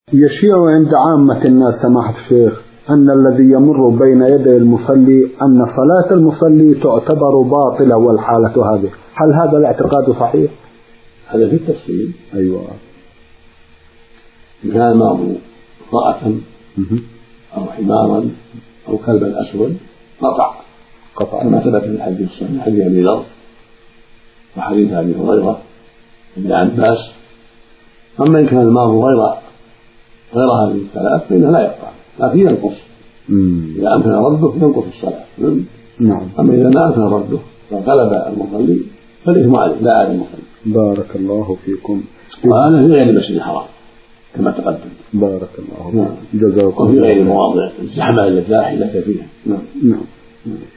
يشيع عند عامة الناس سماحة الشيخ أن الذي يمر بين يدي المصلي أن صلاة المصلي تعتبر باطلة والحالة هذه، هل هذا الاعتقاد صحيح؟ هذا في التفصيل. أيوة. إن كان معه امرأة أو حمارا أو كلبا أسود قطع كما ثبت في الحديث الصحيح حديث أبي ذر وحديث أبي هريرة وابن عباس. أما إن كان الماء غير هذه الثلاث فإنه لا يقطع لكن ينقص. إذا أمكن رده ينقص الصلاة. نعم. أما إذا ما أمكن رده فغلب المصلي فالإثم عليه لا على المصلي. بارك الله فيكم. وهذا في غير المسجد الحرام كما تقدم. بارك الله فيكم. جزاكم الله. وفي غير مواضع الزحمة التي لا حيلة فيها. نعم.